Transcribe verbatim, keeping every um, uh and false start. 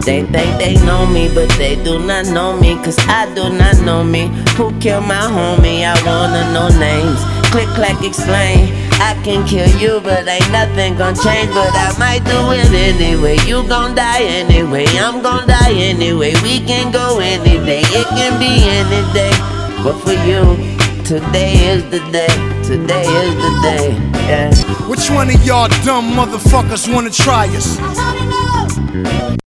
They think they know me, but they do not know me, cause I do not know me. Who killed my homie? I wanna know names. Click, clack, explain. I can kill you, but ain't nothing gon' change. But I might do it anyway. You gon' die anyway, I'm gon' die anyway. We can go any day, it can be any day. But for you, today is the day. Today is the day, yeah. Which one of y'all dumb motherfuckers wanna try us?